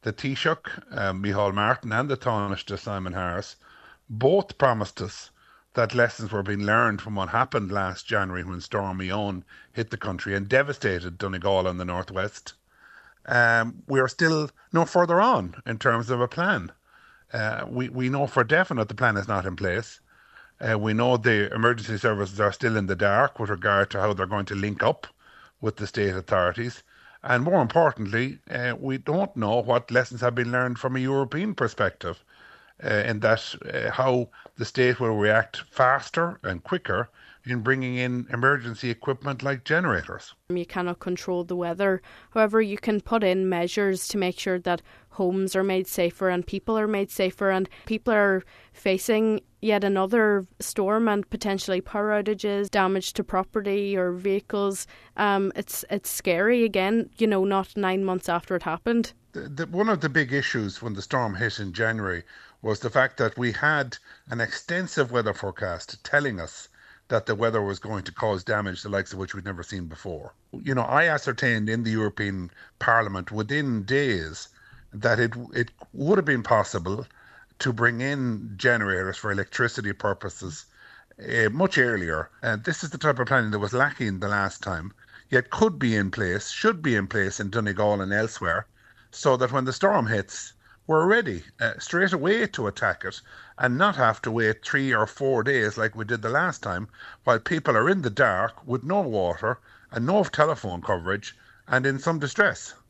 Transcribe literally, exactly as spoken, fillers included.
the Taoiseach, uh, Micheál Martin, and the Taoiseach, Simon Harris, both promised us that lessons were being learned from what happened last January when Storm Éowyn hit the country and devastated Donegal and the northwest. Um, we are still no further on in terms of a plan. Uh, we, we know for definite the plan is not in place. Uh, we know the emergency services are still in the dark with regard to how they're going to link up with the state authorities. And more importantly, uh, we don't know what lessons have been learned from a European perspective, uh, in that uh, how the state will react faster and quicker in bringing in emergency equipment like generators. You cannot control the weather. However, you can put in measures to make sure that homes are made safer and people are made safer, and people are facing yet another storm and potentially power outages, damage to property or vehicles. Um, it's it's scary again, you know, not nine months after it happened. The, the, one of the big issues when the storm hit in January was the fact that we had an extensive weather forecast telling us that the weather was going to cause damage the likes of which we'd never seen before. You know, I ascertained in the European Parliament within days that it it would have been possible to bring in generators for electricity purposes uh, much earlier. And this is the type of planning that was lacking the last time, yet could be in place, should be in place in Donegal and elsewhere, so that when the storm hits, we're ready uh, straight away to attack it and not have to wait three or four days like we did the last time while people are in the dark with no water and no telephone coverage and in some distress.